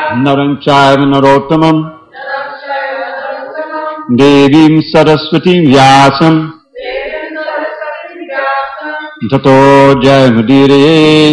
Narang Chaiva Narottamam Devim Saraswatim Vyasam Tato Jayamudire.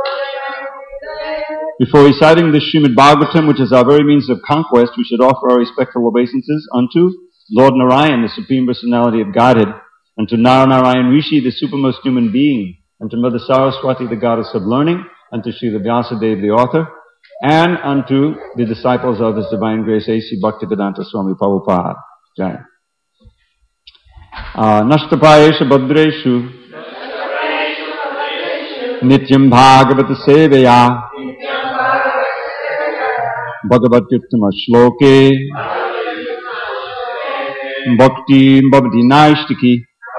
Before reciting the Srimad Bhagavatam, which is our very means of conquest, we should offer our respectful obeisances unto Lord Narayan, the Supreme Personality of Godhead, and to Narayan Rishi, the supermost human being, and to Mother Saraswati, the goddess of learning, and to Srila Vyasadeva, the author, and unto the disciples of His Divine Grace, A.C. Bhaktivedanta Swami Prabhupada. Jai. Nashtapayesha Bhadreshu Nityam Bhagavata Sevaya Bhagavatyuttama Shloke Bhakti Bhavati Naishtiki.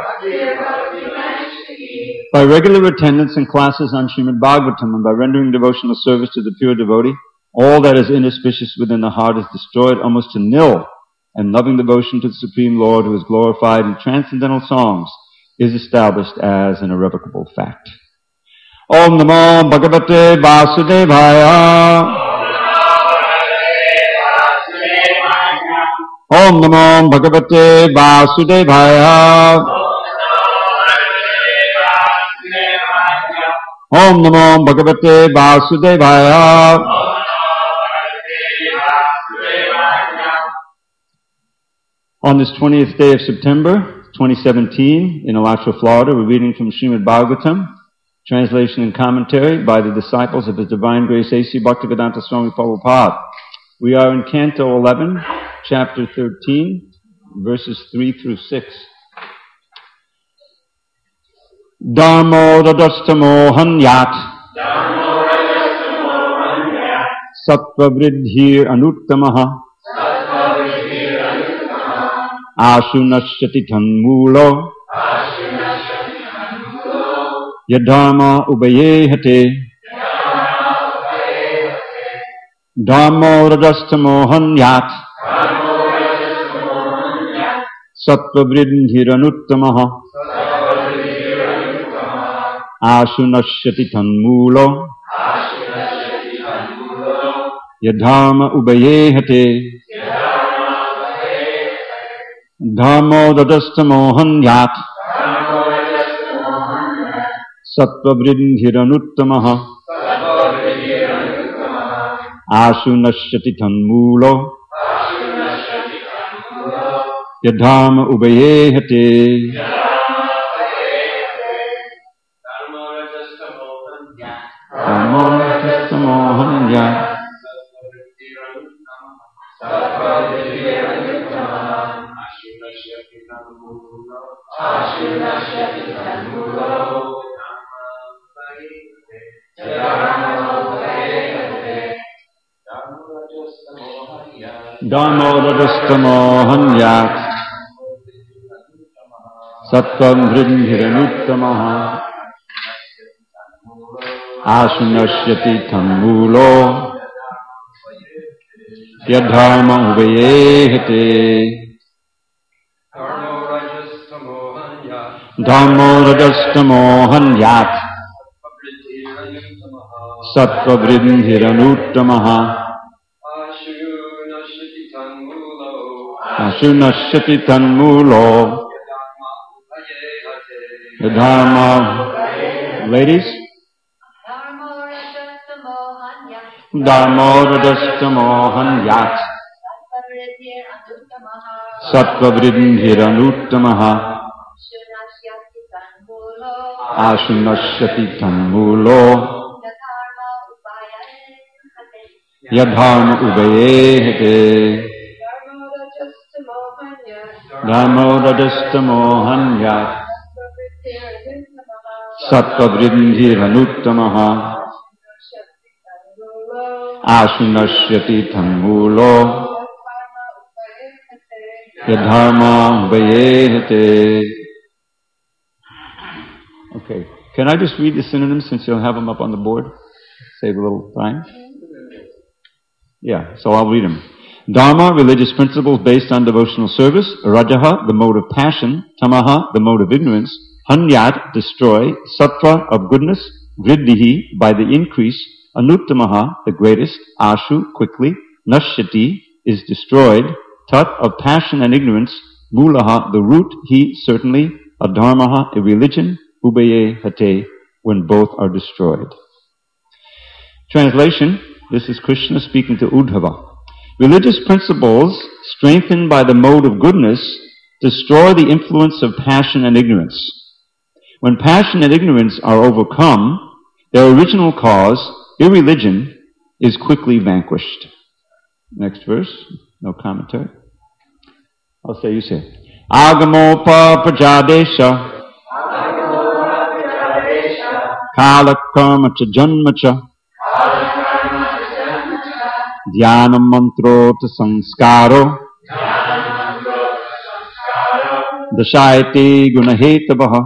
By regular attendance in classes on Srimad Bhagavatam and by rendering devotional service to the pure devotee, all that is inauspicious within the heart is destroyed almost to nil, and loving devotion to the Supreme Lord, who is glorified in transcendental songs, is established as an irrevocable fact. Om Namo Bhagavate Vasudevaya. Om Namo Bhagavate Vasudevaya. Om Namo Bhagavate Vasudevaya. On this 20th day of September, 2017, in Alachua, Florida, we're reading from Srimad Bhagavatam, translation and commentary by the disciples of His Divine Grace, A.C. Bhaktivedanta Swami Prabhupada. We are in Canto 11, Chapter 13, verses 3 through 6. Dharmo radastamo hanyat sattva vridhir anuttamaha ashu nashyati tanmulo yadharma ubayehate. Dharmo radastamo hanyat sattva vridhir anuttamaha ashu nashyati tanmulo yadharma ubayehate. Dharmo radastamo hanyat sattva vridhiranuttamah ashu nashyati tanmulo yadharma ubayehate. Dharmo radastamo hanyat Dharmo radastamo hanyat sattvam vridhiranuttamah ashu nashyati tanmulo yadharma ubayehate. Dharmo radastamo hanyat sattva vridhiranuttamah ashu nashyati tanmulo yadharma. Ladies, Dharmo radastamo hanyat sattva vridhiranuttamah ashu nashyati tanmulo yadharma ubayehate. Dharmo radastamo hanyat sattva vridhiranuttamah ashu nashyati tanmulo yadharma ubayehate. Okay. Can I just read the synonyms since you'll have them up on the board? Save a little time. Yeah, so I'll read them. Dharma, religious principles based on devotional service. Rajaha, the mode of passion. Tamaha, the mode of ignorance. Hanyat, destroy. Sattva, of goodness. Vriddhihi, by the increase. Anuttamaha, the greatest, Ashu, quickly, Nashyati, is destroyed, Tat, of passion and ignorance, Mulaha, the root, he, certainly, Adharmaha, a religion, Ubaye hate, when both are destroyed. Translation, this is Krishna speaking to Uddhava. Religious principles, strengthened by the mode of goodness, destroy the influence of passion and ignorance. When passion and ignorance are overcome, their original cause, irreligion, is quickly vanquished. Next verse, no commentary. I'll say, you say. Agamopa prajadesha kala karma cha janma cha dhyanam mantro ta sanskaro dashayate gunahetabaha.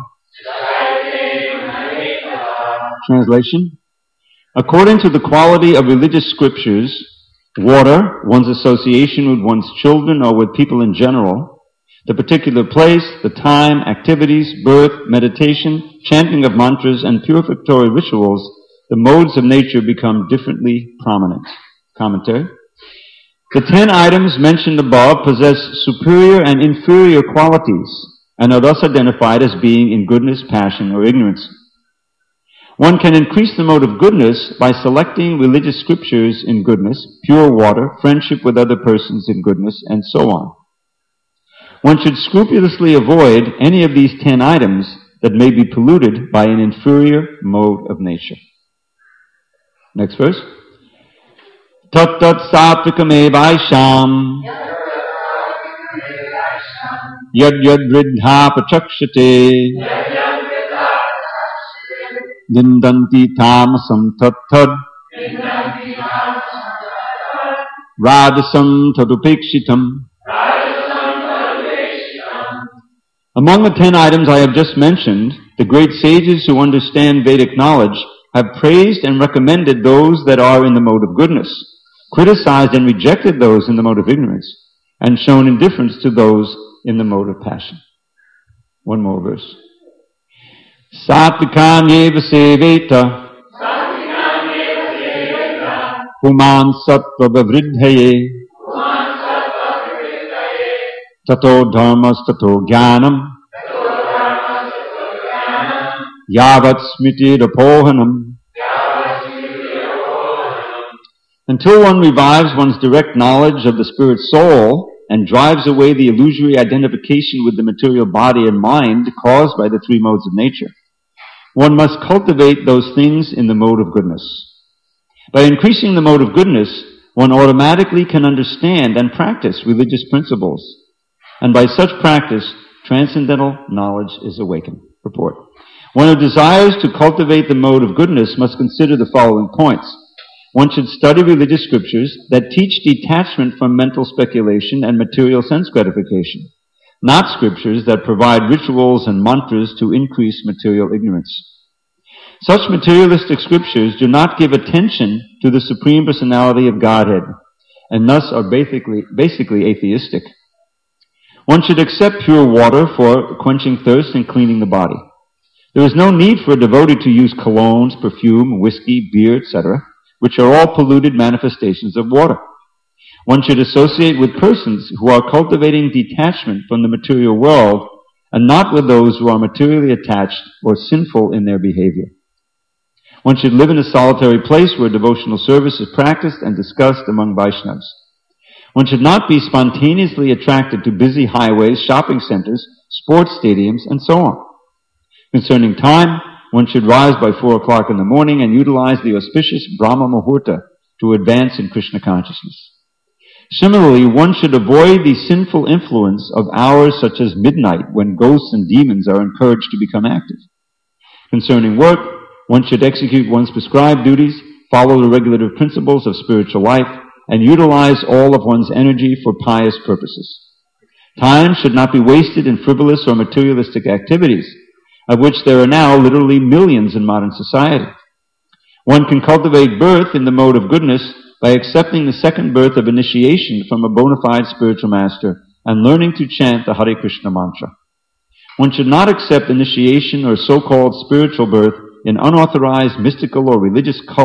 Translation. According to the quality of religious scriptures, water, one's association with one's children or with people in general, the particular place, the time, activities, birth, meditation, chanting of mantras, and purificatory rituals, the modes of nature become differently prominent. Commentary. The 10 items mentioned above possess superior and inferior qualities and are thus identified as being in goodness, passion, or ignorance. One can increase the mode of goodness by selecting religious scriptures in goodness, pure water, friendship with other persons in goodness, and so on. One should scrupulously avoid any of these 10 items that may be polluted by an inferior mode of nature. Next verse. Tat tat satvikame vaisham yad yad vridha pachakshate dindanti tamasam tat tad radasam tadupekshitam. Among the 10 items I have just mentioned, the great sages who understand Vedic knowledge have praised and recommended those that are in the mode of goodness, criticized and rejected those in the mode of ignorance, and shown indifference to those in the mode of passion. One more verse. Satvikanyeva seveta puman sattva vavridhaye tato dharmas tato jnanam yavat smiti rapohanam. Until one revives one's direct knowledge of the spirit soul and drives away the illusory identification with the material body and mind caused by the 3 modes of nature, one must cultivate those things in the mode of goodness. By increasing the mode of goodness, one automatically can understand and practice religious principles. And by such practice, transcendental knowledge is awakened. Report. One who desires to cultivate the mode of goodness must consider the following points. One should study religious scriptures that teach detachment from mental speculation and material sense gratification, not scriptures that provide rituals and mantras to increase material ignorance. Such materialistic scriptures do not give attention to the Supreme Personality of Godhead, and thus are basically atheistic. One should accept pure water for quenching thirst and cleaning the body. There is no need for a devotee to use colognes, perfume, whiskey, beer, etc., which are all polluted manifestations of water. One should associate with persons who are cultivating detachment from the material world and not with those who are materially attached or sinful in their behavior. One should live in a solitary place where devotional service is practiced and discussed among Vaishnavas. One should not be spontaneously attracted to busy highways, shopping centers, sports stadiums, and so on. Concerning time, one should rise by 4 o'clock in the morning and utilize the auspicious Brahma Muhurta to advance in Krishna consciousness. Similarly, one should avoid the sinful influence of hours such as midnight when ghosts and demons are encouraged to become active. Concerning work, one should execute one's prescribed duties, follow the regulative principles of spiritual life, and utilize all of one's energy for pious purposes. Time should not be wasted in frivolous or materialistic activities, of which there are now literally millions in modern society. One can cultivate birth in the mode of goodness by accepting the second birth of initiation from a bona fide spiritual master and learning to chant the Hare Krishna mantra. One should not accept initiation or so-called spiritual birth in unauthorized mystical or religious cults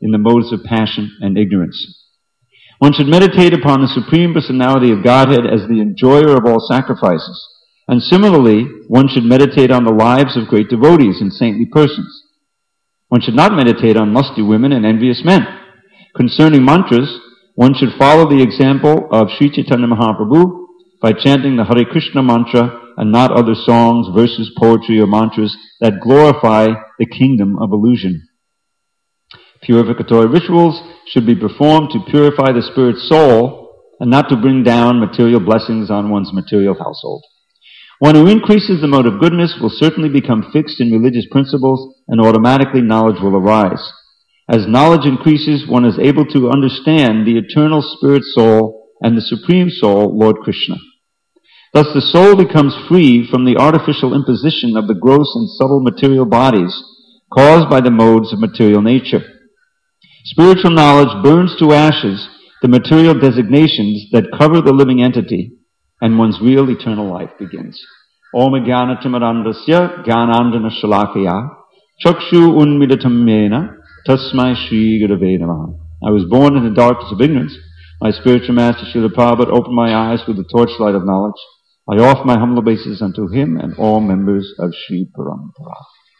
in the modes of passion and ignorance. One should meditate upon the Supreme Personality of Godhead as the enjoyer of all sacrifices. And similarly, one should meditate on the lives of great devotees and saintly persons. One should not meditate on lusty women and envious men. Concerning mantras, one should follow the example of Sri Chaitanya Mahaprabhu by chanting the Hare Krishna mantra and not other songs, verses, poetry, or mantras that glorify the kingdom of illusion. Purificatory rituals should be performed to purify the spirit's soul and not to bring down material blessings on one's material household. One who increases the mode of goodness will certainly become fixed in religious principles, and automatically knowledge will arise. As knowledge increases, one is able to understand the eternal spirit soul and the supreme soul, Lord Krishna. Thus the soul becomes free from the artificial imposition of the gross and subtle material bodies caused by the modes of material nature. Spiritual knowledge burns to ashes the material designations that cover the living entity, and one's real eternal life begins. Om Jnana Timarandasya Jnanandana Shalakaya Chakshu Unmidatam Yena Tasmai Shri Gurave Namaha. I was born in the darkness of ignorance. My spiritual master Srila Prabhupada opened my eyes with the torchlight of knowledge. I offer my humble obeisances unto him and all members of Sri Parampara.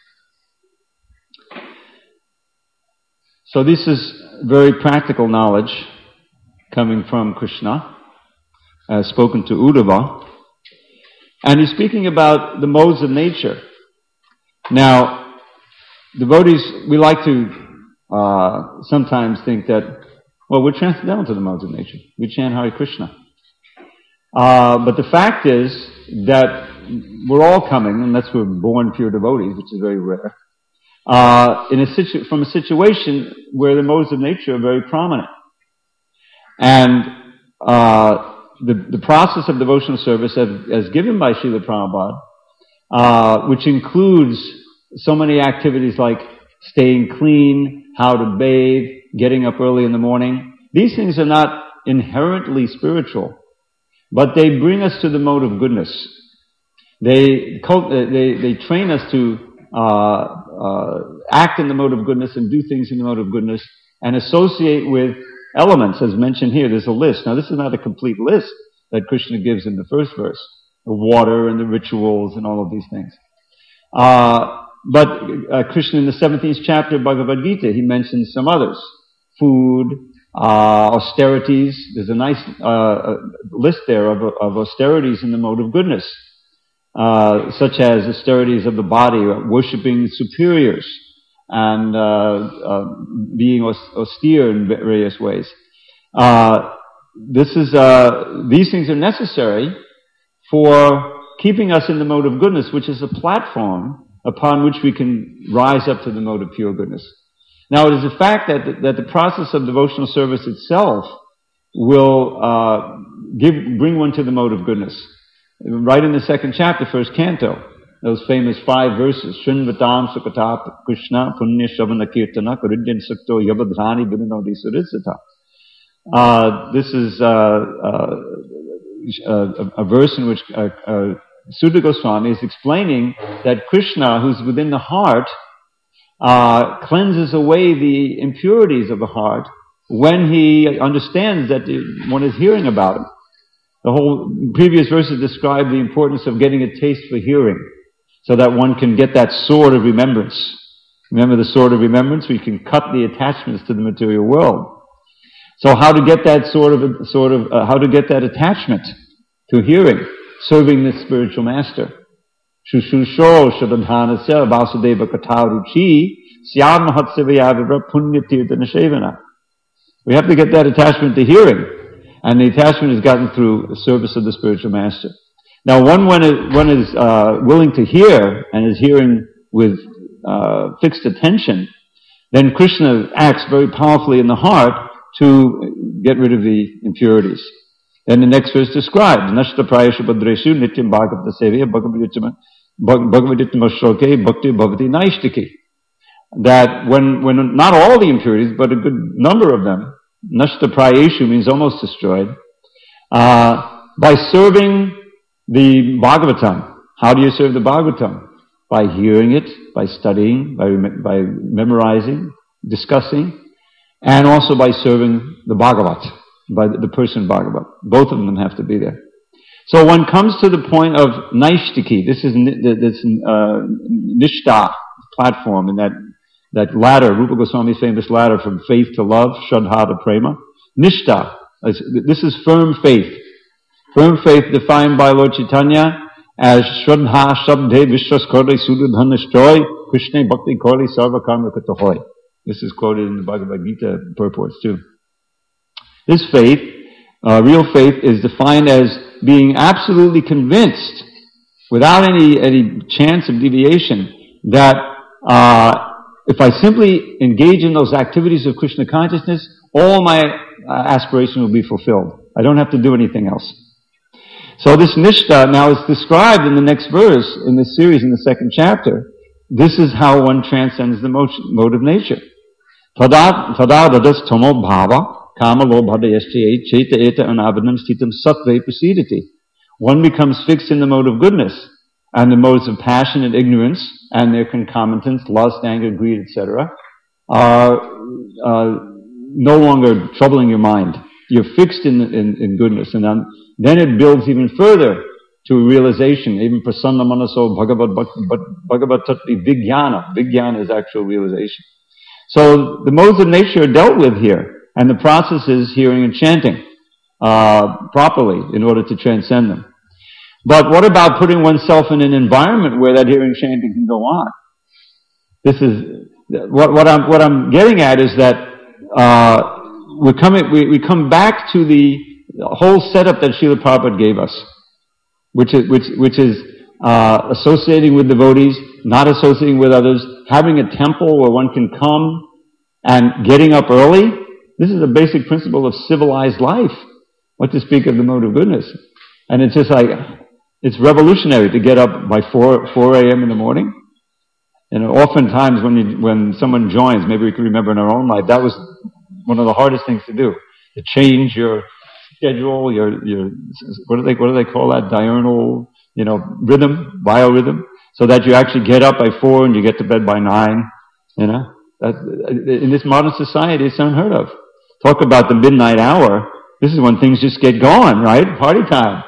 So this is very practical knowledge coming from Krishna, spoken to Uddhava. And he's speaking about the modes of nature. Now, devotees, we like to sometimes think that, well, we're transcendental to the modes of nature. We chant Hare Krishna. But the fact is that we're all coming, unless we're born pure devotees, which is very rare, from a situation where the modes of nature are very prominent. And the process of devotional service as given by Srila Prabhupada, which includes so many activities like staying clean, how to bathe, getting up early in the morning, these things are not inherently spiritual, but they bring us to the mode of goodness. They train us to act in the mode of goodness and do things in the mode of goodness and associate with elements, as mentioned here. There's a list. Now, this is not a complete list that Krishna gives in the first verse. The water and the rituals and all of these things. But Krishna in the 17th chapter of Bhagavad Gita, he mentions some others. Food, austerities. There's a nice list there of austerities in the mode of goodness. Such as austerities of the body, worshipping superiors, and being austere in various ways. These things are necessary for keeping us in the mode of goodness, which is a platform upon which we can rise up to the mode of pure goodness. Now, it is a fact that the process of devotional service itself will bring one to the mode of goodness. Right in the second chapter, first canto, those famous 5 verses, Shrinvatam Sukata Krishna Punya Shavana Kirtana Karidyan Sukto Yabadhrani Vinodi Surisata. This is a verse in which Sudha Goswami is explaining that Krishna, who's within the heart, cleanses away the impurities of the heart when he understands that one is hearing about him. The whole previous verses describe the importance of getting a taste for hearing, so that one can get that sword of remembrance. Remember the sword of remembrance? We can cut the attachments to the material world. So how to get that how to get that attachment to hearing? Serving the spiritual master. Shushusho Shadadhanasya Vasudeva Kataruchi Syam Mahatsevaya Vivra Punya Tirthana Shevana. We have to get that attachment to hearing. And the attachment is gotten through the service of the spiritual master. Now, one is willing to hear and is hearing with fixed attention, then Krishna acts very powerfully in the heart to get rid of the impurities. Then the next verse describes Nashta Prayashu Badreshu Nityam Bhagavata Sevya Bhagavadittama Shloke Bhakti Bhavati Naishtiki. That when not all the impurities, but a good number of them, Nashta Prayeshu means almost destroyed, by serving the Bhagavatam. How do you serve the Bhagavatam? By hearing it, by studying, by memorizing, discussing. and also by serving the Bhagavat, by the person Bhagavat. Both of them have to be there. So one comes to the point of Naishtiki. This is this Nishta platform, and that ladder, Rupa Goswami's famous ladder from faith to love, Shraddha to Prema. Nishta. This is firm faith. Firm faith defined by Lord Chaitanya as Shraddha Shabde Vishwas Korde Sudadhanashtroy Krishna Bhakti Korde Sarva Karma Katahoy. This is quoted in the Bhagavad Gita purports too. This faith, real faith, is defined as being absolutely convinced, without any chance of deviation, that if I simply engage in those activities of Krishna consciousness, all my aspiration will be fulfilled. I don't have to do anything else. So this Nishta now is described in the next verse in this series in the second chapter. This is how one transcends the mode of nature. Tada dadas tomo bhava kama lobhada yashche cheta eta anabadam stitam sattve prasidati. One becomes fixed in the mode of goodness, and the modes of passion and ignorance and their concomitants, lust, anger, greed, etc., are no longer troubling your mind. You're fixed in goodness, and then it builds even further to a realization. Even prasanna manaso bhagavat tatvi vijnana. Vijnana is actual realization. So the modes of nature are dealt with here, and the process is hearing and chanting properly in order to transcend them. But what about putting oneself in an environment where that hearing chanting can go on? This is what I'm getting at is that we come back to the whole setup that Srila Prabhupada gave us, which is associating with devotees, not associating with others, having a temple where one can come, and getting up early. This is a basic principle of civilized life. What to speak of the mode of goodness? And it's just like, it's revolutionary to get up by 4 a.m. in the morning. And oftentimes when someone joins, maybe we can remember in our own life, that was one of the hardest things to do. To change your schedule, your what do they call that? Diurnal, rhythm, biorhythm, so that you actually get up by 4 and you get to bed by 9, That, in this modern society, it's unheard of. Talk about the midnight hour. This is when things just get going, right? Party time.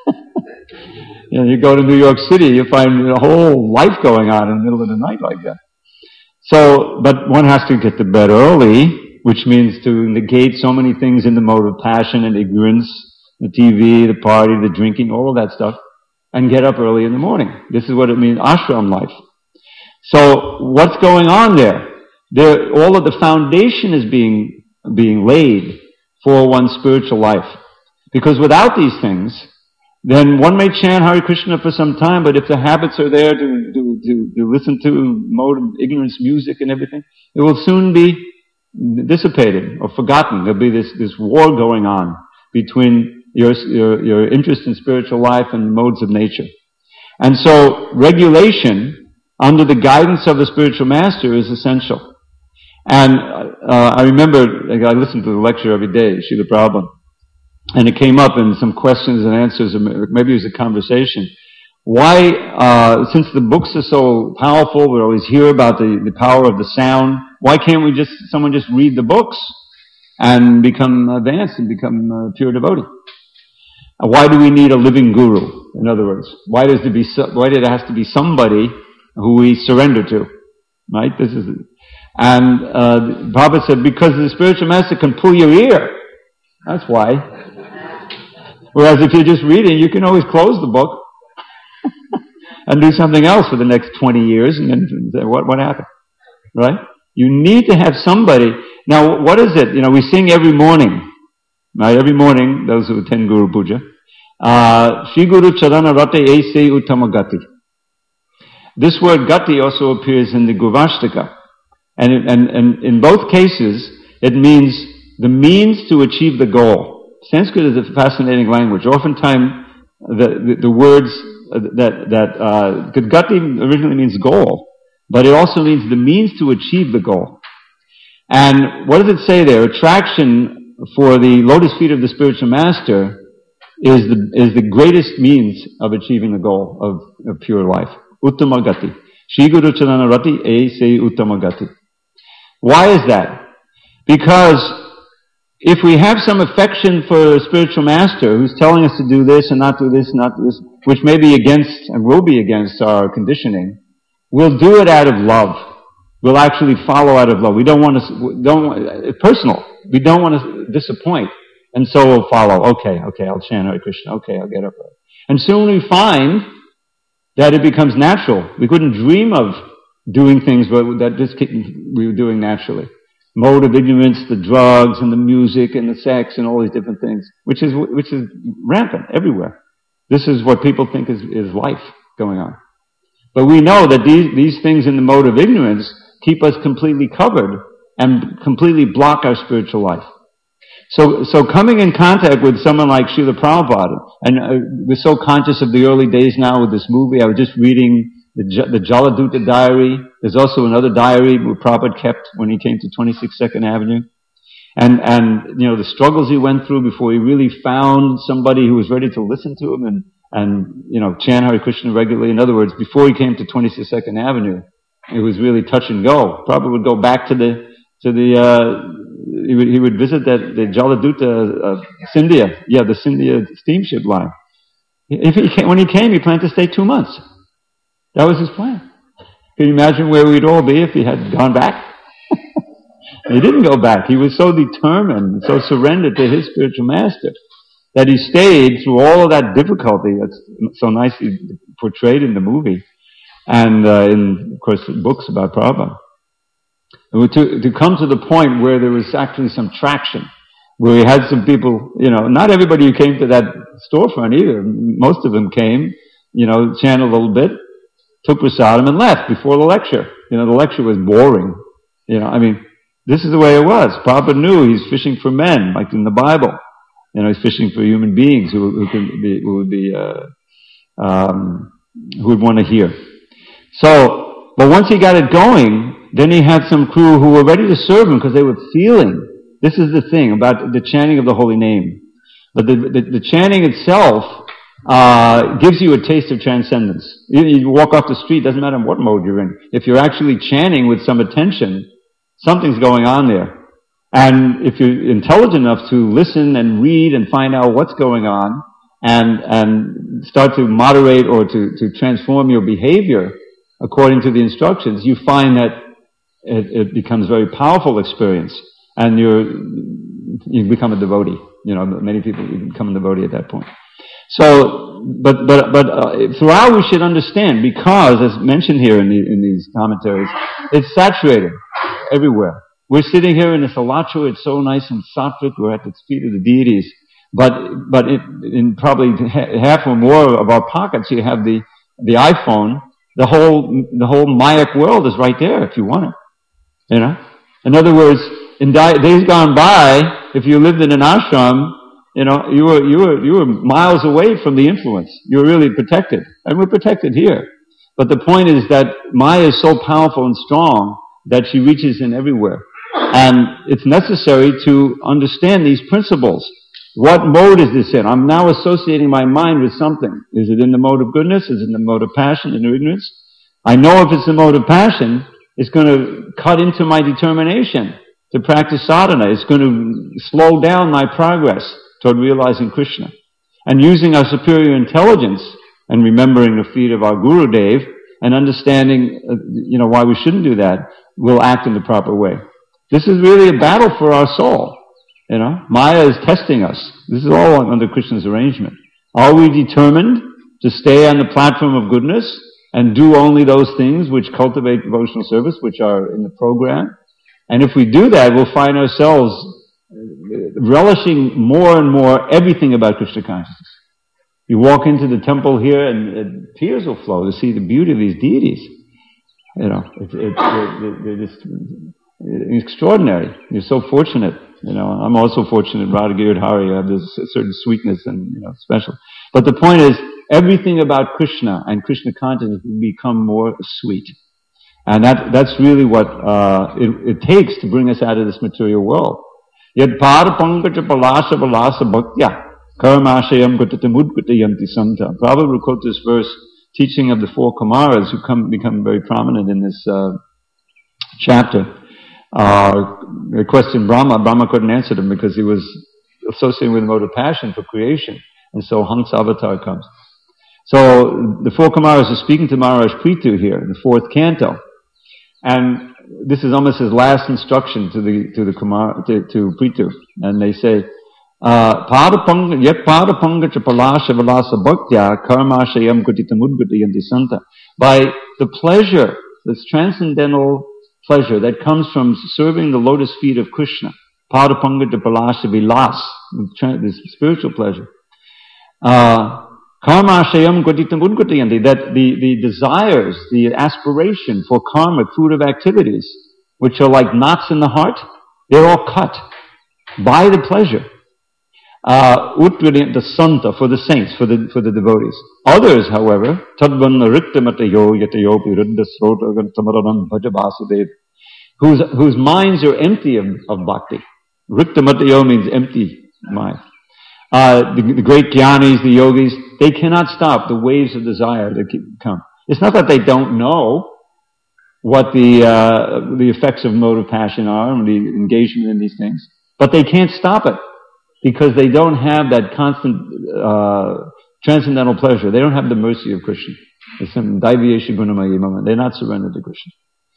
You go to New York City, you find a whole life going on in the middle of the night like that. So, but one has to get to bed early, which means to negate so many things in the mode of passion and ignorance, the TV, the party, the drinking, all of that stuff, and get up early in the morning. This is what it means, ashram life. So, what's going on there? All of the foundation is being laid for one's spiritual life. Because without these things, then one may chant Hare Krishna for some time, but if the habits are there to listen to mode of ignorance music and everything, it will soon be dissipated or forgotten. There'll be this war going on between your interest in spiritual life and modes of nature. And so regulation under the guidance of the spiritual master is essential. And I remember, I listened to the lecture every day, Srila Prabhupada, and it came up in some questions and answers, or maybe it was a conversation. Why, since the books are so powerful, we always hear about the power of the sound, why can't someone just read the books and become advanced and become a pure devotee? Why do we need a living guru? In other words, why did it have to be somebody who we surrender to? Right? And Prabhupada said, because the spiritual master can pull your ear. That's why. Whereas if you're just reading, you can always close the book and do something else for the next 20 years and then say, what happened? Right? You need to have somebody. Now, what is it? We sing every morning. Right? Every morning, those who attend Guru Puja. Shri Guru Charana Rate Aise Uttama Gati. This word Gati also appears in the Gurvashtaka. And in both cases, it means the means to achieve the goal. Sanskrit is a fascinating language. Oftentimes, the words Gati originally means goal, but it also means the means to achieve the goal. And what does it say there? Attraction for the lotus feet of the spiritual master is the greatest means of achieving the goal of pure life. Uttama Gati. Shri Guru Charana Rati Aise Uttama Gati. Why is that? Because if we have some affection for a spiritual master who's telling us to do this and not do this and not do this, which may be against and will be against our conditioning, we'll do it out of love. We'll actually follow out of love. We don't want to, it's personal. We don't want to disappoint. And so we'll follow. Okay, I'll chant Hare Krishna. Okay, I'll get up. And soon we find that it becomes natural. We couldn't dream of doing things that just we were doing naturally. Mode of ignorance, the drugs and the music and the sex and all these different things, which is rampant everywhere. This is what people think is life going on. But we know that these things in the mode of ignorance keep us completely covered and completely block our spiritual life. So coming in contact with someone like Srila Prabhupada, and we're so conscious of the early days now with this movie. I was just reading the Jaladuta diary. There's also another diary where Prabhupada kept when he came to 26 2nd Avenue. And the struggles he went through before he really found somebody who was ready to listen to him and chant Hare Krishna regularly. In other words, before he came to 26 2nd Avenue, it was really touch and go. Prabhupada would go back he would visit the Jaladuta Scindia, the Scindia steamship line. When he came, he planned to stay 2 months. That was his plan. Can you imagine where we'd all be if he had gone back? He didn't go back. He was so determined, so surrendered to his spiritual master, that he stayed through all of that difficulty that's so nicely portrayed in the movie, and in, of course, books about Prabhupada. To come to the point where there was actually some traction, where we had some people, not everybody who came to that storefront either. Most of them came, chanted a little bit, took prasadam and left before the lecture. The lecture was boring. This is the way it was. Prabhupada knew he's fishing for men, like in the Bible. He's fishing for human beings who would want to hear. So, but once he got it going, then he had some crew who were ready to serve him because they were feeling. This is the thing about the chanting of the holy name. But the chanting itself gives you a taste of transcendence. You walk off the street, doesn't matter what mode you're in. If you're actually chanting with some attention, something's going on there. And if you're intelligent enough to listen and read and find out what's going on and start to moderate or to transform your behavior according to the instructions, you find that it becomes a very powerful experience, and you become a devotee. Many people become a devotee at that point. So, but throughout we should understand, because as mentioned here in these commentaries, it's saturated everywhere. We're sitting here in this Alachua, it's so nice and sattvic, we're at the feet of the deities, but in probably half or more of our pockets you have the iPhone. The whole Mayak world is right there if you want it. In other words, in days gone by, if you lived in an ashram, you were miles away from the influence. You were really protected. And we're protected here. But the point is that Maya is so powerful and strong that she reaches in everywhere. And it's necessary to understand these principles. What mode is this in? I'm now associating my mind with something. Is it in the mode of goodness? Is it in the mode of passion and ignorance? I know if it's the mode of passion, it's going to cut into my determination to practice sadhana. It's going to slow down my progress toward realizing Krishna. And using our superior intelligence and remembering the feet of our Gurudev and understanding, why we shouldn't do that, we'll act in the proper way. This is really a battle for our soul. Maya is testing us. This is all under Krishna's arrangement. Are we determined to stay on the platform of goodness and do only those things which cultivate devotional service, which are in the program? And if we do that, we'll find ourselves relishing more and more everything about Krishna consciousness. You walk into the temple here and tears will flow to see the beauty of these deities. They're just extraordinary. You're so fortunate. I'm also fortunate, Radha Hari, I have this certain sweetness and, special. But the point is, everything about Krishna and Krishna consciousness will become more sweet. And that's really what it takes to bring us out of this material world. Yad pada pankaja palasa balasa bhaktya karmashayam gutatamuddgutayanti santa. Prabhupada will quote this verse, teaching of the four Kumaras who become very prominent in this chapter. They questioned Brahma. Brahma couldn't answer them because he was associated with the mode of passion for creation. And so Hansa avatar comes. So the four Kumaras are speaking to Maharaj Prithu here in the fourth canto. And this is almost his last instruction to Prithu. And they say, Yat padapanga chapalasha valasa bhaktya karmashayam kutitamudgatayanti santa. By the pleasure, this transcendental pleasure that comes from serving the lotus feet of Krishna, padapanga chapalasha vilas, this spiritual pleasure, karmashayam kutitamudgatayanti, that the desires, the aspiration for karma, fruitive activities, which are like knots in the heart, they're all cut by the pleasure. The santa, for the saints, for the devotees. Others, however, whose minds are empty of bhakti. Riktamatayo means empty mind. The great jnanis, the yogis, they cannot stop the waves of desire that come. It's not that they don't know what the effects of motive passion are and the engagement in these things, but they can't stop it. Because they don't have that constant transcendental pleasure. They don't have the mercy of Krishna. They're not surrendered to Krishna.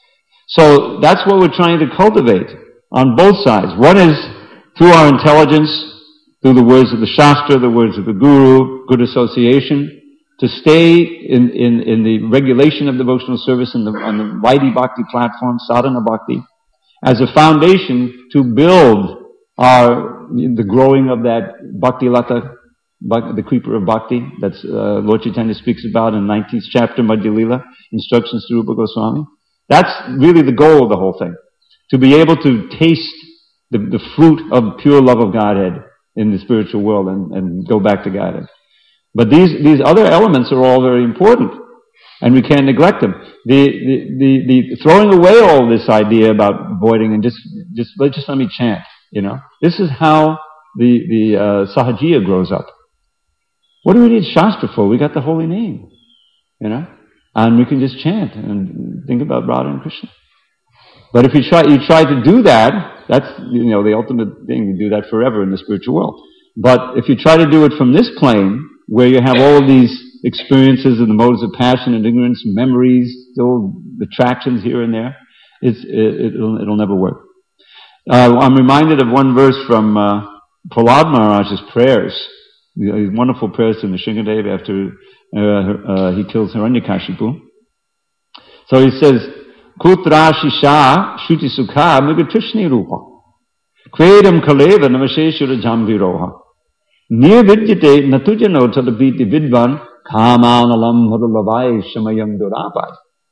So that's what we're trying to cultivate on both sides. One is through our intelligence, through the words of the Shastra, the words of the Guru, good association, to stay in the regulation of devotional service on the Vaidhi Bhakti platform, Sadhana Bhakti, as a foundation to build the growing of that Bhakti Lata, the creeper of Bhakti, that's Lord Chaitanya speaks about in 19th chapter, Madhya Lila, instructions to Rupa Goswami. That's really the goal of the whole thing. To be able to taste the fruit of pure love of Godhead in the spiritual world and go back to Godhead. But these other elements are all very important, and we can't neglect them. The throwing away all this idea about avoiding and just let me chant. This is how the Sahajiya grows up. What do we need Shastra for? We got the holy name, and we can just chant and think about Radha and Krishna. But if you try to do that, that's the ultimate thing. You do that forever in the spiritual world. But if you try to do it from this plane, where you have all of these experiences of the modes of passion and ignorance, memories, still attractions here and there, it'll never work. I'm reminded of one verse from Prahlad Maharaj's prayers, these wonderful prayers to Nrsingadev after he kills Hiranyakashipu. So he says, Kutra Shisha Shuti Sukha Mrigatrishni Rupa Kvedam Kaleva Navasheshura Jambiroha Nirvidyate Natujano Tadabiti Vidvan Kamanalam Hadalavai Shamayam Durabai.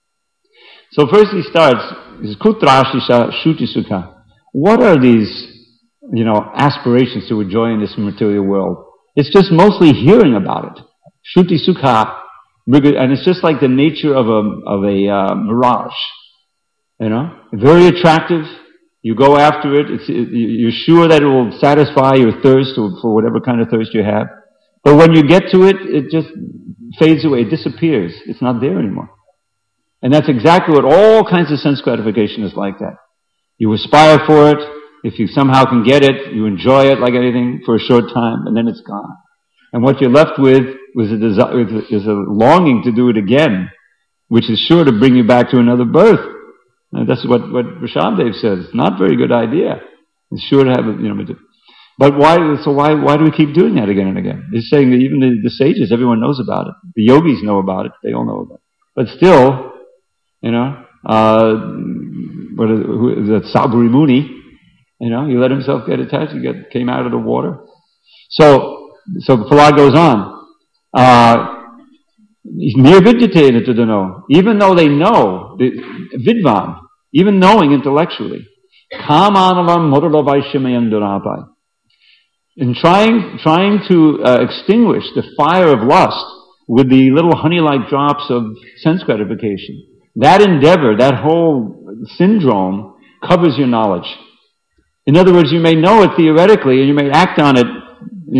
So first he starts, Kutra Shisha Shuti Sukha. What are these, aspirations to enjoy in this material world? It's just mostly hearing about it. Shruti Sukha, and it's just like the nature of a mirage. Very attractive. You go after it. You're sure that it will satisfy your thirst for whatever kind of thirst you have. But when you get to it, it just fades away. It disappears. It's not there anymore. And that's exactly what all kinds of sense gratification is like that. You aspire for it. If you somehow can get it, you enjoy it like anything for a short time, and then it's gone. And what you're left with is a longing to do it again, which is sure to bring you back to another birth. And that's what Rishabdev says. Not a very good idea. It's sure to have But why do we keep doing that again and again? He's saying that even the sages, everyone knows about it. The yogis know about it. They all know about it. But still, who is that Saburi Muni? He let himself get attached. He came out of the water. So Prahlad goes on. Even though they know, Vidvan, even knowing intellectually, Kamanalam Muralavaishamayam Durapai. In trying to extinguish the fire of lust with the little honey-like drops of sense gratification, that endeavor, that whole syndrome, covers your knowledge. In other words, you may know it theoretically, and you may act on it,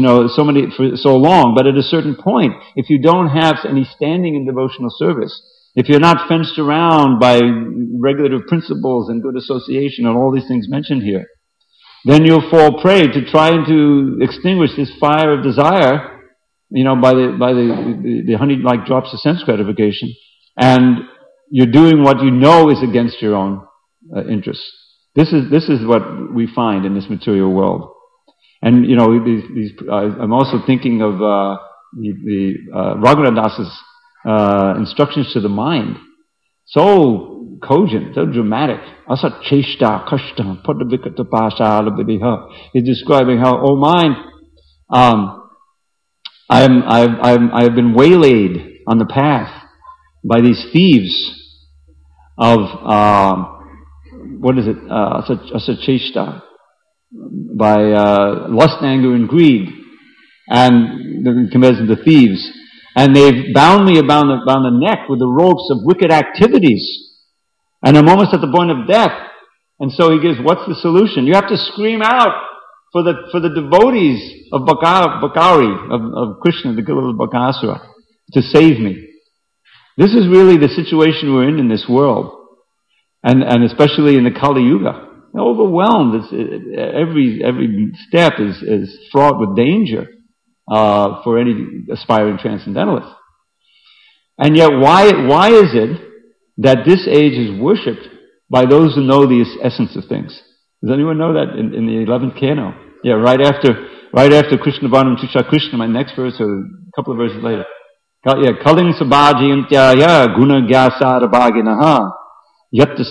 for so long, but at a certain point, if you don't have any standing in devotional service, if you're not fenced around by regulative principles and good association and all these things mentioned here, then you'll fall prey to trying to extinguish this fire of desire, by the honey-like drops of sense gratification, and you're doing what you know is against your own interests. This is what we find in this material world. And I'm also thinking of the Raghunath Das's instructions to the mind. So cogent, so dramatic. Asa cheshta kashta padavikata pasha. He's describing how, oh mind, I have been waylaid on the path by these thieves of asa cheshta, by lust, anger, and greed, and the compares to the thieves. And they've bound me around the neck with the ropes of wicked activities. And I'm almost at the point of death. And so he gives, what's the solution? You have to scream out for the devotees of Bakari, of Krishna, the killer of Bakasura, to save me. This is really the situation we're in this world. And especially in the Kali Yuga. Overwhelmed. Every step is fraught with danger. For any aspiring transcendentalist. And yet why is it that this age is worshipped by those who know the essence of things? Does anyone know that in the 11th canto? Yeah, right after Krishna Varnam Tusha Krishna, my next verse, or a couple of verses later. Kaling Sabhaji Antyaya Guna Gyasara Bhaginaha Yatta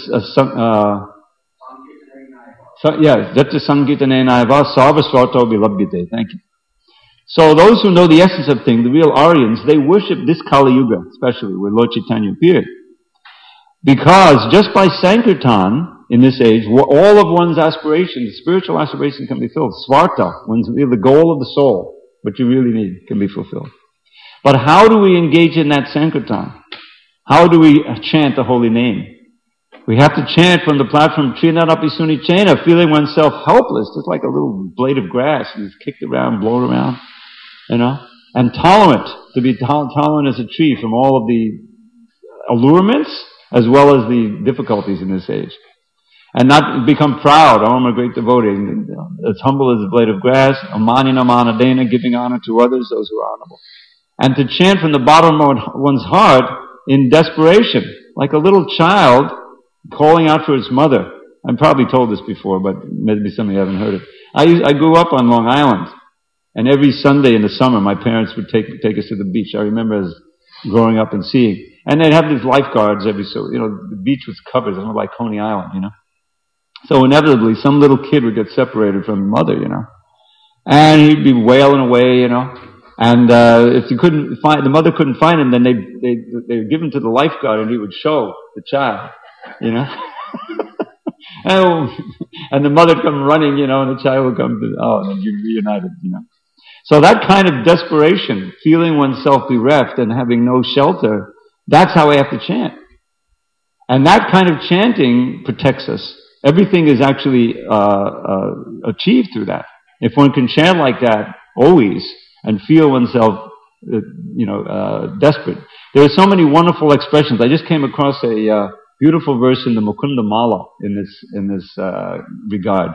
Sangitanenaiva Sarvasvarto Vilabhyate. Thank you. So those who know the essence of things, the real Aryans, they worship this Kali Yuga, especially where Lord Chaitanya appeared. Because just by Sankirtan, in this age, all of one's aspirations, spiritual aspirations can be filled. Svarta, the goal of the soul, what you really need, can be fulfilled. But how do we engage in that Sankirtan? How do we chant the holy name? We have to chant from the platform, Trinadapi Suni Chena, feeling oneself helpless, just like a little blade of grass, and it's kicked around, blown around, and tolerant, to be tolerant as a tree from all of the allurements, as well as the difficulties in this age. And not become proud, oh, I'm a great devotee, as humble as a blade of grass, amanina manadena, giving honor to others, those who are honorable. And to chant from the bottom of one's heart in desperation, like a little child calling out for its mother. I've probably told this before, but maybe some of you haven't heard it. I grew up on Long Island, and every Sunday in the summer, my parents would take us to the beach. I remember as growing up and seeing, and they'd have these lifeguards the beach was covered, it was like Coney Island, So inevitably, some little kid would get separated from the mother, and he'd be wailing away, and if the mother couldn't find him, then they would give him to the lifeguard, and he would show the child. And the mother would come running, and the child would come and then you're reunited, So that kind of desperation, feeling oneself bereft and having no shelter, that's how we have to chant. And that kind of chanting protects us. Everything is actually achieved through that. If one can chant like that always and feel oneself, desperate. There are so many wonderful expressions. I just came across a beautiful verse in the Mukunda Mala in this regard.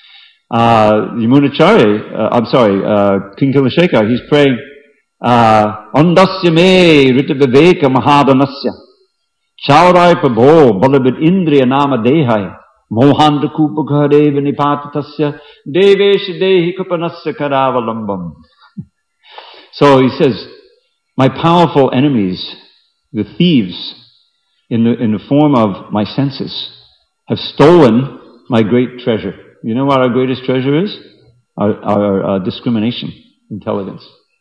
King Kilashekar, he's praying, Andasya me ritabiveka mahadanasya chaurai prabho balabid indriya nama dehai mohanda kupaghareva nipatatasya devesh dehi kupanasya karavalambam. So he says, my powerful enemies, the thieves, in the form of my senses, have stolen my great treasure. You know what our greatest treasure is? Our discrimination, intelligence.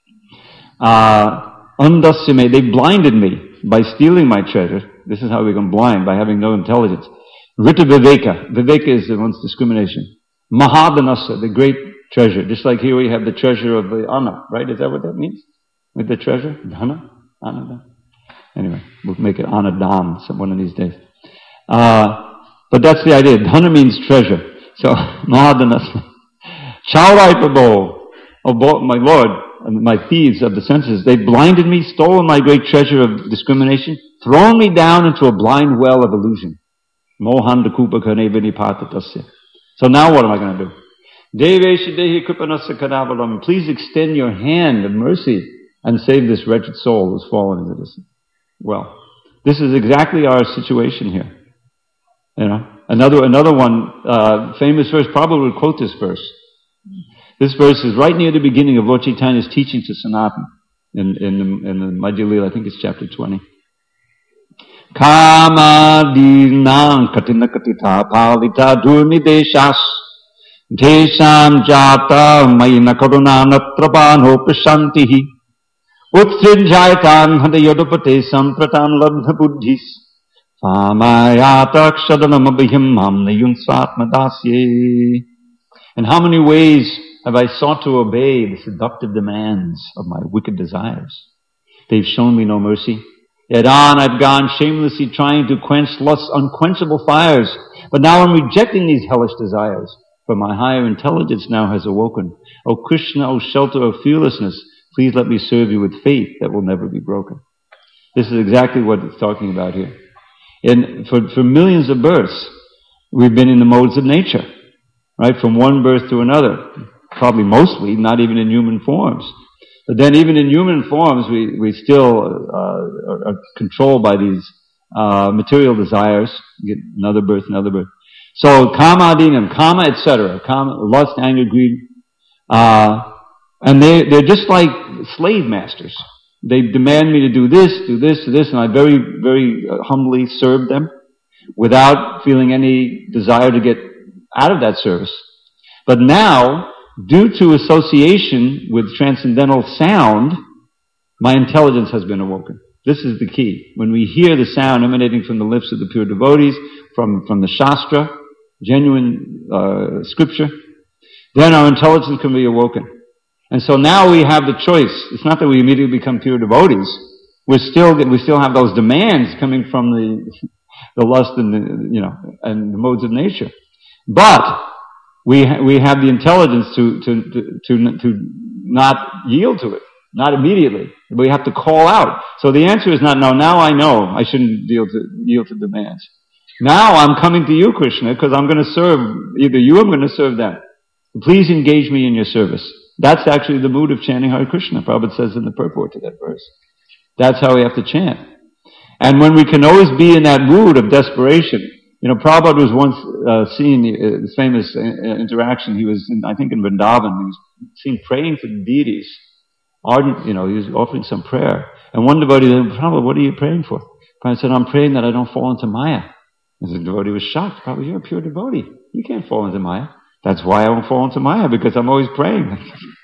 Andasyame, they blinded me by stealing my treasure. This is how we become blind, by having no intelligence. Rita Viveka. Viveka is the one's discrimination. Mahadanasa, the great treasure. Just like here we have the treasure of the Anna, right? Is that what that means? With the treasure? Dhana? Anada? Anyway, we'll make it Anadam one of these days. But that's the idea. Dhana means treasure. So, Mahadanasa. Chaurai Prabhu, oh my Lord, my thieves of the senses, they've blinded me, stolen my great treasure of discrimination, thrown me down into a blind well of illusion. So now what am I going to do? Please extend your hand of mercy and save this wretched soul who's fallen into this. Well, this is exactly our situation here. You know, another one, famous verse, probably would quote this verse. This verse is right near the beginning of Lord Chaitanya's teaching to Sanatana in the Madhya Lila, I think it's chapter 20. Kama dinam katina katita palita durnideshas desham jata mayina karuna natrapano prashantihi utstrinjaitan hadayodupate sampratam labdha buddhis famayata kshadanam abhiham mamnayun swatmadasye. In how many ways have I sought to obey the seductive demands of my wicked desires? They've shown me no mercy. Yet on I've gone shamelessly trying to quench lust's unquenchable fires. But now I'm rejecting these hellish desires, for my higher intelligence now has awoken. O Krishna, O shelter of fearlessness, please let me serve you with faith that will never be broken. This is exactly what it's talking about here. And for millions of births, we've been in the modes of nature, right? From one birth to another. Probably mostly, not even in human forms. But then even in human forms, we still are controlled by these material desires. You get another birth. So kama adinam, kama, etc. Kama, lust, anger, greed. And they're just like slave masters. They demand me to do this, and I very, very humbly serve them without feeling any desire to get out of that service. But now, due to association with transcendental sound, my intelligence has been awoken. This is the key. When we hear the sound emanating from the lips of the pure devotees, from the Shastra, genuine scripture, then our intelligence can be awoken. And so now we have the choice. It's not that we immediately become pure devotees. We still have those demands coming from the lust and the modes of nature. But we have the intelligence to not yield to it, not immediately. We have to call out. So the answer is not, no, now I know I shouldn't yield to demands. Now I'm coming to you, Krishna, because I'm going to serve either you or I'm going to serve them. Please engage me in your service. That's actually the mood of chanting Hare Krishna. Prabhupada says in the purport to that verse. That's how we have to chant. And when we can always be in that mood of desperation, Prabhupada was once seen, this famous interaction, he was I think in Vrindavan, he was seen praying for the deities. Ardent, he was offering some prayer. And one devotee said, Prabhupada, what are you praying for? Prabhupada said, I'm praying that I don't fall into Maya. And the devotee was shocked. Prabhupada, you're a pure devotee. You can't fall into Maya. That's why I won't fall into Maya, because I'm always praying.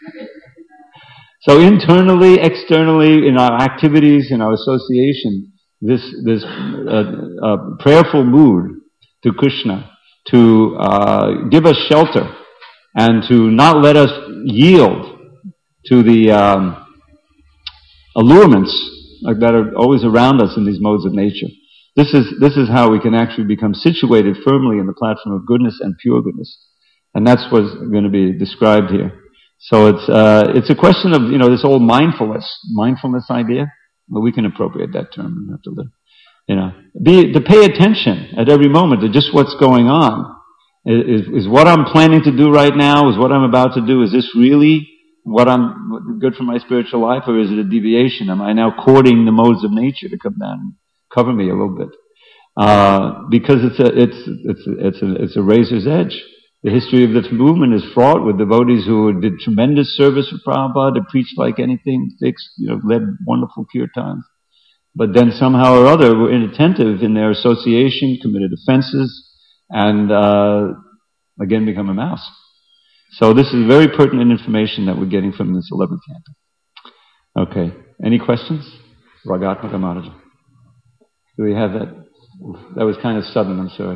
So internally, externally, in our activities, in our association, this prayerful mood to Krishna, to give us shelter, and to not let us yield to the allurements that are always around us in these modes of nature. This is how we can actually become situated firmly in the platform of goodness and pure goodness. And that's what's going to be described here. So it's a question of, this old mindfulness idea. But we can appropriate that term and have to live. To pay attention at every moment to just what's going on. Is what I'm planning to do right now, is what I'm about to do, is this really what I'm good for my spiritual life, or is it a deviation? Am I now courting the modes of nature to come down and cover me a little bit? Because it's a razor's edge. The history of this movement is fraught with devotees who did tremendous service for Prabhupada, who preached like anything, led wonderful kirtans. But then somehow or other were inattentive in their association, committed offenses, and again become a mouse. So this is very pertinent information that we're getting from this 11th canto. Okay, any questions? Ragatmaka Maharaja. Do we have that? That was kind of sudden, I'm sorry.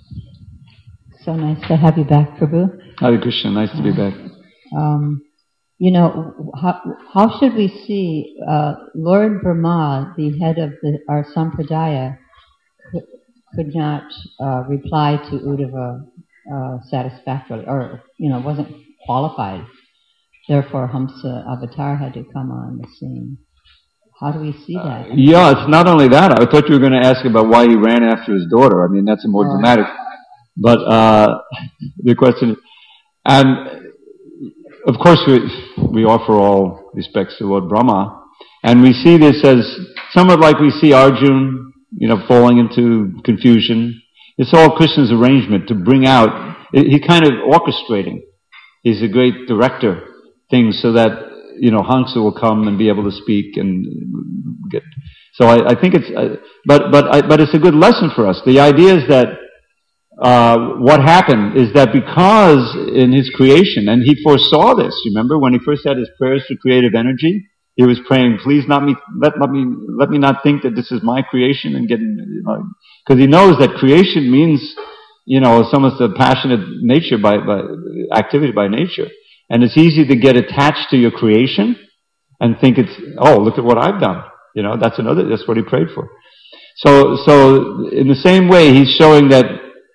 So nice to have you back, Prabhu. Hare Krishna, nice to be back. how should we see Lord Brahma, the head of our sampradaya, could not reply to Uddhava satisfactorily, or wasn't qualified. Therefore, Hamsa Avatar had to come on the scene. How do we see that? Yeah, it's not only that. I thought you were going to ask about why he ran after his daughter. I mean, that's a more dramatic. But the question, and of course, we offer all respects to Lord Brahma, and we see this as somewhat like we see Arjun, falling into confusion. It's all Krishna's arrangement to bring out. He kind of orchestrating. He's a great director. Things so that Hansa will come and be able to speak and get. So I think it's, but it's a good lesson for us. The idea is that what happened is that because in his creation, and he foresaw this. Remember when he first had his prayers for creative energy, he was praying, "Please, let me not think that this is my creation," and because he knows that creation means some of the passionate nature by activity by nature. And it's easy to get attached to your creation and think look at what I've done. That's what he prayed for. So in the same way, he's showing that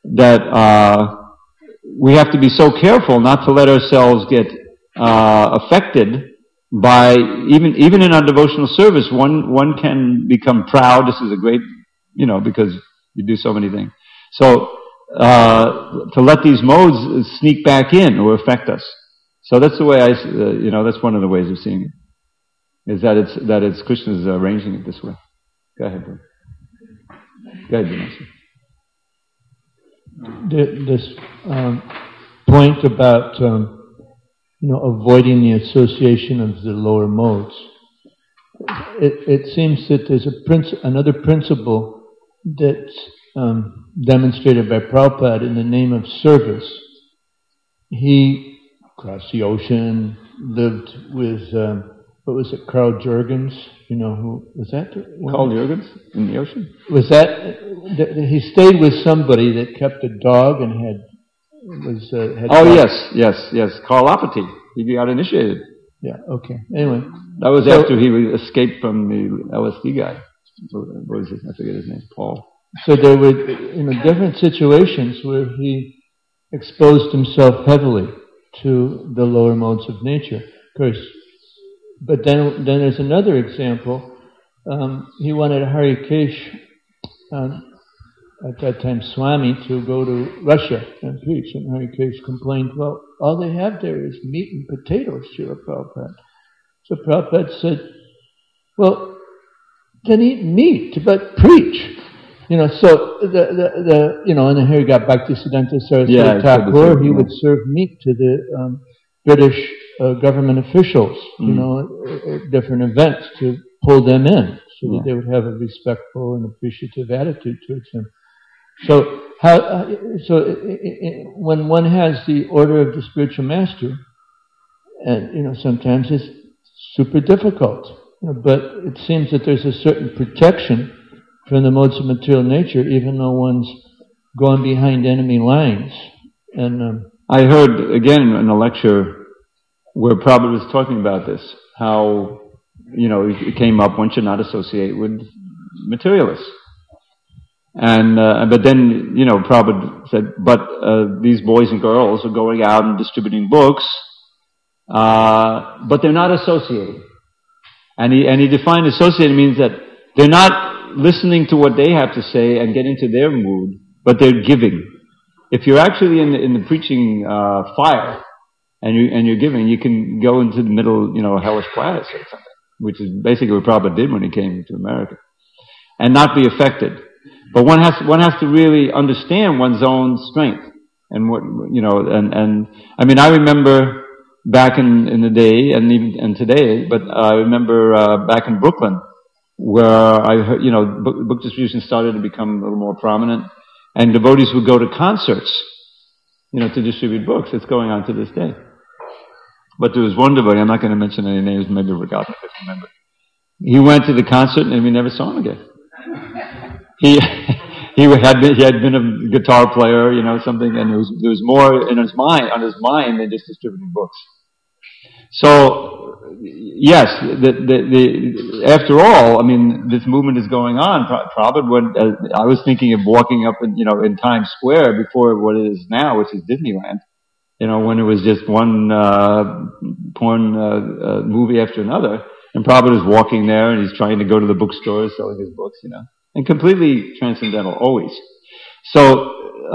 we have to be so careful not to let ourselves get affected by, even in our devotional service, one can become proud. This is a great, because you do so many things. So, to let these modes sneak back in or affect us. So that's the way that's one of the ways of seeing it. Is that it's Krishna's arranging it this way. Go ahead, bro. Go ahead, Dinesh. This point about avoiding the association of the lower modes. It seems that there's another principle that's demonstrated by Prabhupada in the name of service. He crossed the ocean, lived with, Carl Jurgens, who, was that? Carl Jurgens in the ocean? Was that, he stayed with somebody that kept a dog and had yes, Carl Apathy. He got initiated. Yeah, okay. Anyway. That was after he escaped from the LSD guy. What was his, I forget his name, Paul. So there were, different situations where he exposed himself heavily to the lower modes of nature. Of course, but then there's another example. He wanted Harikesh, at that time Swami, to go to Russia and preach, and Harikesh complained, "Well, all they have there is meat and potatoes, Srila Prabhupada." So Prabhupada said, "Well, then eat meat, but preach." So and then here he got Bhaktisiddhanta Saraswati Thakur. He would serve meat to the British government officials, at different events to pull them in, so that they would have a respectful and appreciative attitude towards him. So when one has the order of the spiritual master, and sometimes it's super difficult, but it seems that there's a certain protection from the modes of material nature, even though one's going behind enemy lines. And I heard again in a lecture where Prabhupada was talking about this, how it came up, one should not associate with materialists. And but then Prabhupada said, but these boys and girls are going out and distributing books, but they're not associating. And he defined associating means that they're not listening to what they have to say and get into their mood, but they're giving. If you're actually in the preaching fire and you're giving, you can go into the middle, hellish class or something, which is basically what Prabhupada did when he came to America, and not be affected. But one has to really understand one's own strength and what and I mean, I remember back in the day and even today, but I remember back in Brooklyn, where I heard, book distribution started to become a little more prominent, and devotees would go to concerts, to distribute books. It's going on to this day. But there was one devotee, I'm not going to mention any names, maybe I forgot if I remember. He went to the concert and we never saw him again. He had been a guitar player, something, and there was more on his mind than just distributing books. So, yes, after all, I mean, this movement is going on. Prabhupada, I was thinking of walking up in Times Square before what it is now, which is Disneyland. When it was just one porn movie after another, and Prabhupada is walking there, and he's trying to go to the bookstores selling his books, and completely transcendental always. So,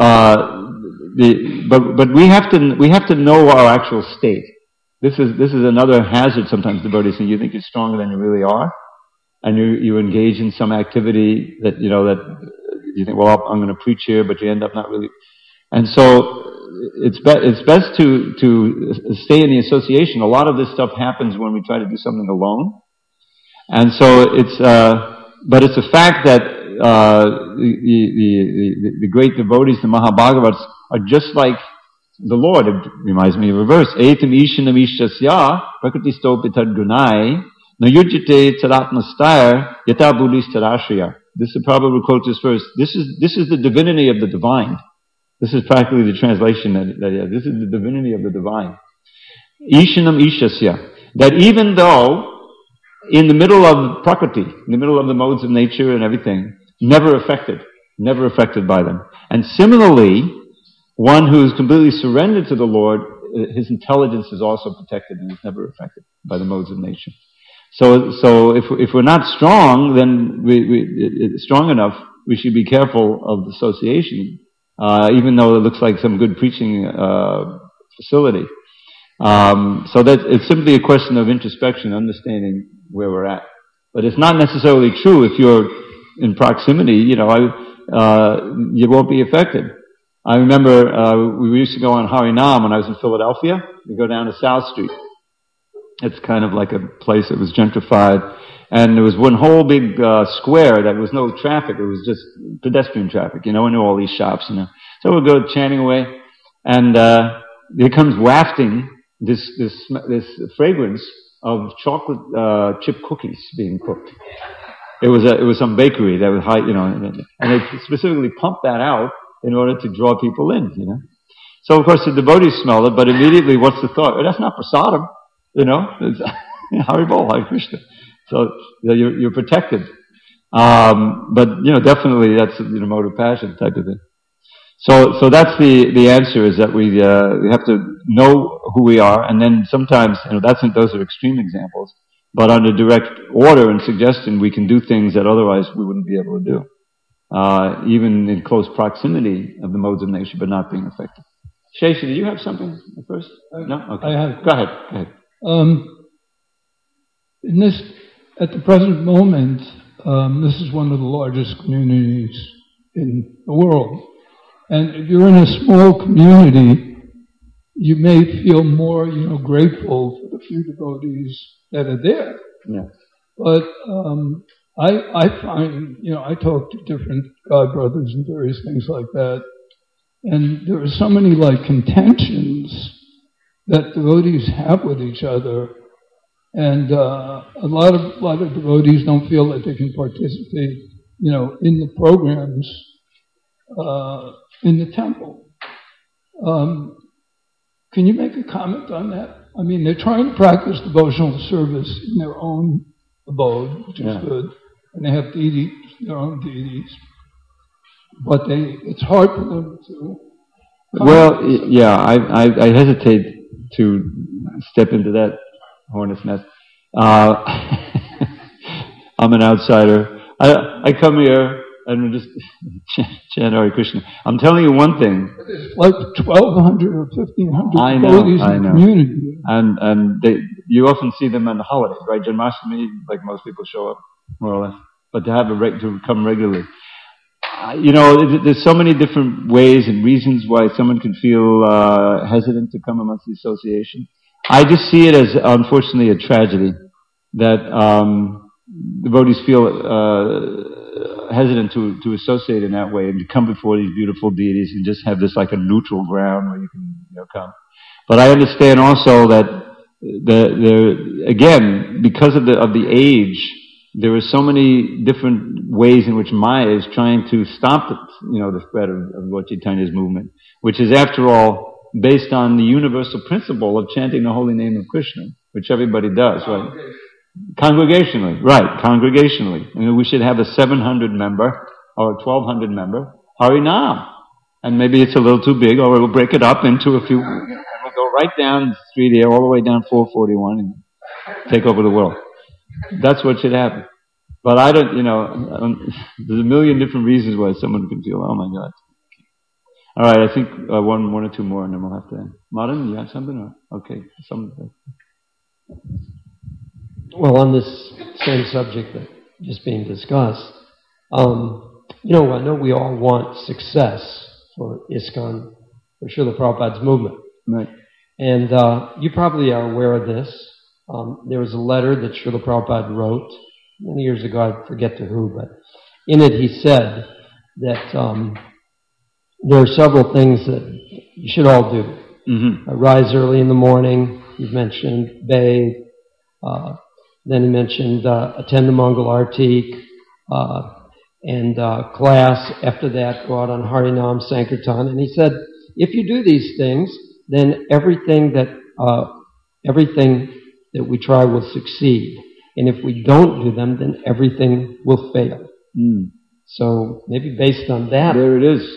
but we have to know our actual state. This is another hazard sometimes, devotees, and you think you're stronger than you really are, and you engage in some activity that that you think, well, I'm going to preach here, but you end up not really. And so it's best to stay in the association. A lot of this stuff happens when we try to do something alone, and so but it's a fact that the great devotees, the Mahabhagavats, are just like the Lord. It reminds me of a verse: Etam ishanam ishasya prakritisto pitadgunai nayujite taratmastar yata buddhistarashriya. This is probably quote this verse. This is the divinity of the divine. This is practically the translation this is the divinity of the divine. Ishanam ishasya. That even though in the middle of Prakriti, in the middle of the modes of nature and everything, never affected by them. And similarly, one who is completely surrendered to the Lord, his intelligence is also protected and is never affected by the modes of nature. So if we're not strong, then strong enough, we should be careful of association, even though it looks like some good preaching facility. So that it's simply a question of introspection, understanding where we're at. But it's not necessarily true if you're in proximity. You won't be affected. I remember we used to go on Harinam when I was in Philadelphia. We go down to South Street. It's kind of like a place that was gentrified, and there was one whole big square that was no traffic. It was just pedestrian traffic, and all these shops, So we'd go chanting away, and there comes wafting this fragrance of chocolate chip cookies being cooked. It was some bakery that was high, and they specifically pumped that out in order to draw people in, So of course the devotees smell it, but immediately what's the thought? Oh, that's not prasadam, it's Haribol, Hare Krishna. So you're protected. But definitely that's mode of passion type of thing. So that's the answer, is that we have to know who we are, and then sometimes those are extreme examples, but under direct order and suggestion we can do things that otherwise we wouldn't be able to do, even in close proximity of the modes of nature, but not being affected. Shesha, did you have something first? No? Okay. I have. Go ahead. At the present moment, this is one of the largest communities in the world. And if you're in a small community, you may feel more, grateful for the few devotees that are there. Yeah. But I find, I talk to different God brothers and various things like that, and there are so many contentions that devotees have with each other, and a lot of devotees don't feel that they can participate, in the programs in the temple. Can you make a comment on that? I mean, they're trying to practice devotional service in their own abode, which is good, and they have deities, their own deities, but it's hard for them to. Well, yeah, I hesitate to step into that hornet's nest. I'm an outsider. I come here and just chant Hare Krishna. I'm telling you one thing. There's like 1,200 or 1,500 devotees in the community. And you often see them on the holidays, right? Janmashtami, like most people show up, more or less. But to to come regularly. There's so many different ways and reasons why someone can feel hesitant to come amongst the association. I just see it as, unfortunately, a tragedy that devotees feel hesitant to associate in that way and to come before these beautiful deities and just have this like a neutral ground where you can come. But I understand also that again, because of the age, there are so many different ways in which Maya is trying to stop the spread of Lord Chaitanya's movement, which is, after all, based on the universal principle of chanting the holy name of Krishna. which everybody does, right? Congregationally, right, congregationally. We should have a 700 member or a 1200 member Harinam. And maybe it's a little too big, or we'll break it up into a few, and we'll go right down the street here, all the way down 441 and take over the world. That's what should happen. But I don't, there's a million different reasons why someone can feel, oh my God. All right, I think one or two more, and then we'll have to end. Madan, you have something? Or? Okay, something. Well, on this same subject that just being discussed, I know we all want success for ISKCON, for Srila Prabhupada's movement. Right. And you probably are aware of this. There was a letter that Srila Prabhupada wrote many years ago, I forget to who, but in it he said that there are several things that you should all do. Mm-hmm. Rise early in the morning, you've mentioned bathe, then he mentioned attend the Mangal Artik, and class. After that, go out on Harinam Sankirtan. And he said, if you do these things, then everything that we try will succeed. And if we don't do them, then everything will fail. Mm. So maybe based on that. There it is.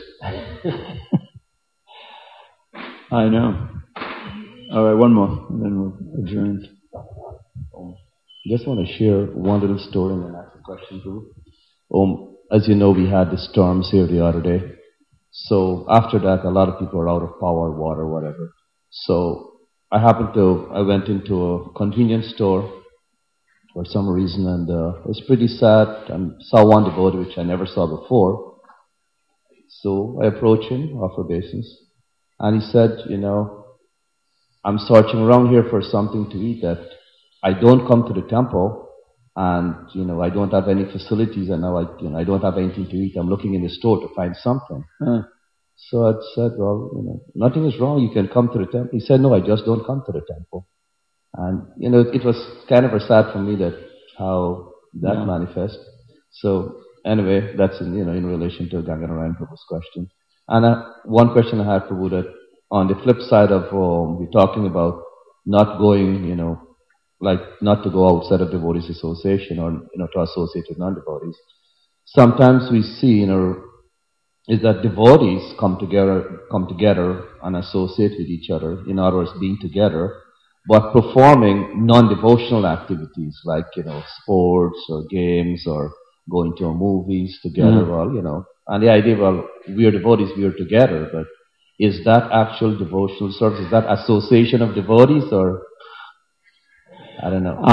I know. All right, one more, and then we'll adjourn. Just want to share one little story and then ask a question too. As you know, we had the storms here the other day. So after that, a lot of people are out of power, water, whatever. So I went into a convenience store for some reason, and it was pretty sad. I saw one devotee which I never saw before. So I approached him, offer obeisance, and he said, I'm searching around here for something to eat that I don't come to the temple, and I don't have any facilities, and now I don't have anything to eat. I'm looking in the store to find something. So I said, well, nothing is wrong. You can come to the temple. He said, no, I just don't come to the temple. And it was kind of sad for me that how that manifests. So anyway, that's in relation to Ganganarayan Prabhu's question. And one question I had, Prabhu, that on the flip side of we're talking about not going, not to go outside of devotees association or to associate with non-devotees. Sometimes we see, is that devotees come together and associate with each other. In other words, being together, but performing non-devotional activities like sports or games or going to movies together. Well, and the idea, we are devotees, we are together. But is that actual devotional service? Is that association of devotees, or I don't know?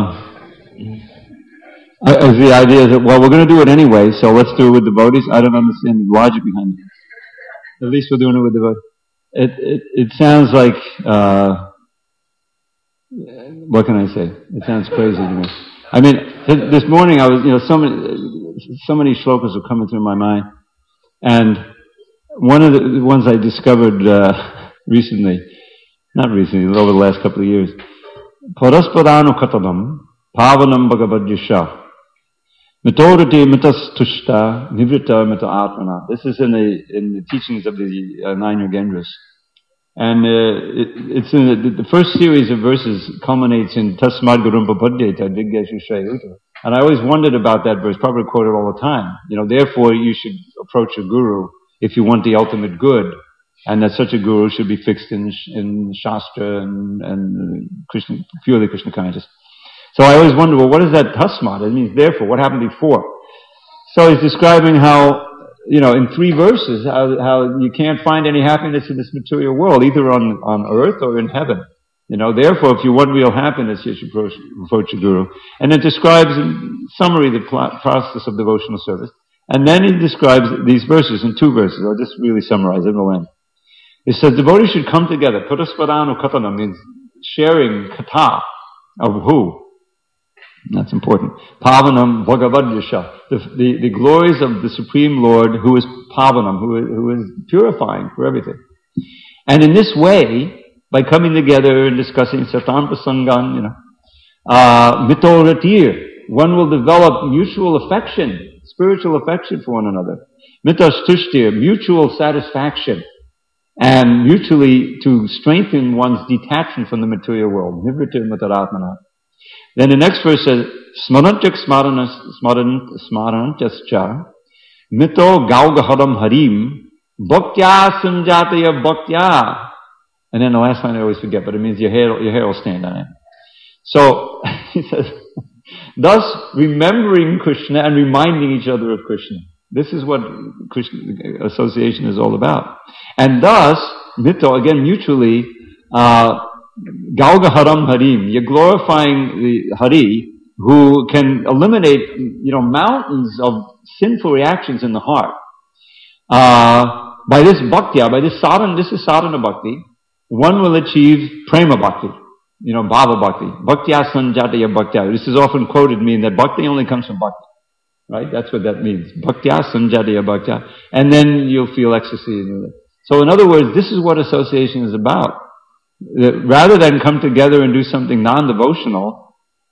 The idea is that, we're going to do it anyway, so let's do it with devotees. I don't understand the logic behind it. At least we're doing it with devotees. It sounds like, what can I say? It sounds crazy to me. I mean, this morning I was, so many shlokas were coming through my mind, and one of the ones I discovered over the last couple of years, Parasparano Katanam Pavanam Bhagavad-yusha Mitodati Mitastushta Nivrita Mita Atmana. This is in the teachings of the Nine Yogendras. And it's in the first series of verses culminates in Tasmad Gurum Papadyeta Diggeshu Shayuta. And I always wondered about that verse, probably quoted all the time. Therefore you should approach a guru if you want the ultimate good, and that such a guru should be fixed in Shastra and Krishna, purely Krishna conscious. So I always wonder, what is that tasmad? It means therefore. What happened before? So he's describing how, in 3 verses, how you can't find any happiness in this material world, either on earth or in heaven. Therefore, if you want real happiness, you should approach a guru. And it describes in summary the process of devotional service. And then he describes these verses in 2 verses. I'll just really summarize it and we'll end. It says devotees should come together. Parasparano katana means sharing kata of who? That's important. Pavanam Bhagavad-yusha. The glories of the Supreme Lord who is Pavanam, who is purifying for everything. And in this way, by coming together and discussing Satan Prasangan, Mito Ratir, one will develop mutual affection, spiritual affection for one another. Mitastushtir, mutual satisfaction. and mutually to strengthen one's detachment from the material world. Nivritir mataratmana. Then the next verse says, Smarantak smarantascha mito gaugaharam harim bhaktya sanjataya bhaktya. And then the last line I always forget, but it means your hair will stand on it. So, he says, thus remembering Krishna and reminding each other of Krishna. This is what Krishna association is all about. And thus, mito, again mutually, Gaugaharam Harim, you're glorifying the Hari, who can eliminate, mountains of sinful reactions in the heart. By this bhaktya, by this sadhana, this is sadhana bhakti, one will achieve prema bhakti, bhava bhakti. Bhaktya sanjataya bhaktya. This is often quoted meaning that bhakti only comes from bhakti. Right? That's what that means. Bhaktya sanjataya bhaktya. And then you'll feel ecstasy. So in other words, this is what association is about. Rather than come together and do something non-devotional,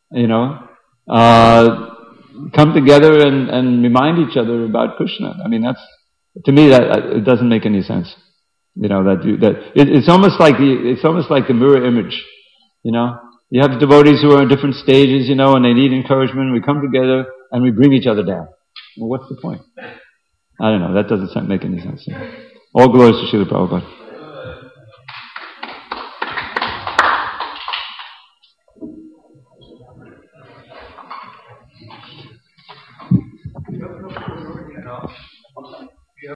come together and remind each other about Krishna. I mean, to me, it doesn't make any sense. It's almost like the mirror image. You have devotees who are in different stages, and they need encouragement. We come together and we bring each other down. Well, what's the point? I don't know. That doesn't make any sense. All glories to Srila Prabhupada.